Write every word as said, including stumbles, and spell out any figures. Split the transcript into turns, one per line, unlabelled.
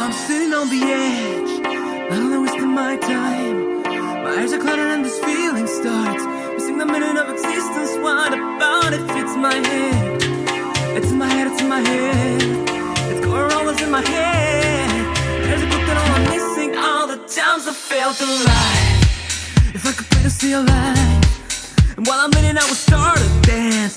I'm sitting on the edge, not only wasting my time. My eyes are clouded and this feeling starts missing the meaning of existence. What about it fits my head? It's in my head, it's in my head. It's going always in my head. There's a book that all I'm missing, all the times I felt alive. If I could pay to see alive, and while I'm in it I will start a dance.